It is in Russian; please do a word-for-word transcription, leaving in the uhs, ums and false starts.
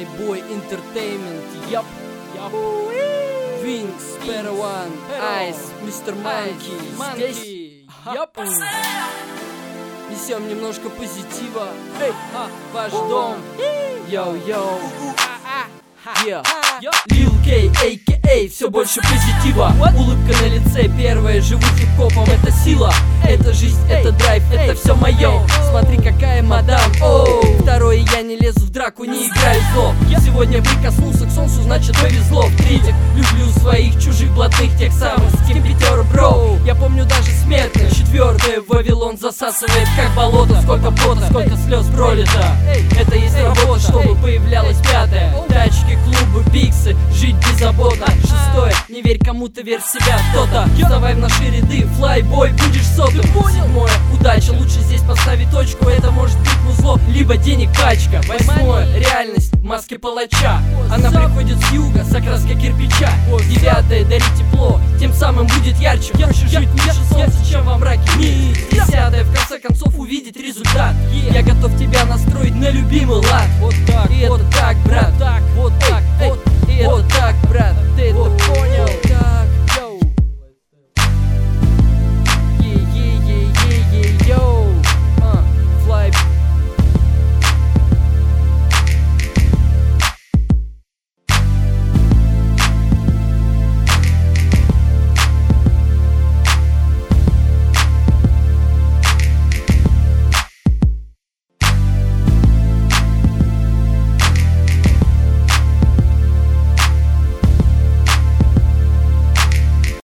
Flyboy Entertainment, яп, яп. Wings, Spare One, Ice, мистер Monkey, здесь, яп. Несем немножко позитива, эй, а, ваш дом, йоу-йоу. Yeah. Lil K, а ка а, все больше позитива. What? Улыбка на лице, первая, живу хип-хопом, это сила. Это жизнь, это драйв, это все мое. Смотри, какая мадам. Оу. Второе, я не лезу в драку, не играю зло. Сегодня прикоснулся к солнцу, значит повезло. В-третьих, люблю своих чужих блатных, тех самых с кем пятеро, бро. Я помню даже смертных. Четвертое, Вавилон засасывает как болото. Сколько пота, сколько слез пролито. Это есть работа, чтобы появлялась пятая. Тачки, клубы, биксы, жить беззаботно. Шестое, не верь кому-то, верь в себя кто-то. Вставай в наши ряды, Flyboy, будешь сотым. Седьмое, удача, лучше здесь поставить точку. Это может быть музло, либо денег пачка. Восьмое, реальность в маске палача. Она приходит с юга, с окраской кирпича. Девятое, дари тепло, тем самым будет ярче. Проще жить ниже солнца, чем во мраке. Десятое, в конце концов увидеть результат. Я готов тебя настроить на любимый лад.